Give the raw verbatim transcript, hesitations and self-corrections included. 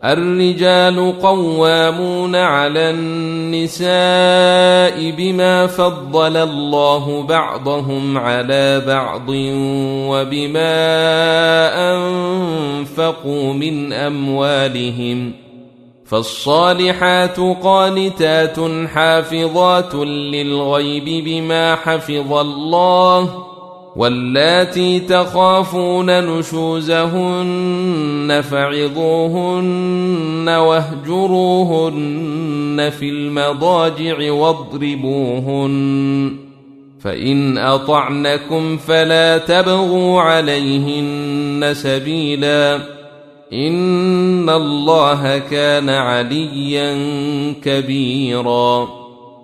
الرجال قوامون على النساء بما فضل الله بعضهم على بعض وبما أنفقوا من أموالهم، فالصالحات قانتات حافظات للغيب بما حفظ الله، واللاتي تخافون نشوزهن فعظوهن واهجروهن في المضاجع واضربوهن، فإن أطعنكم فلا تبغوا عليهن سبيلا، إن الله كان عليا كبيرا.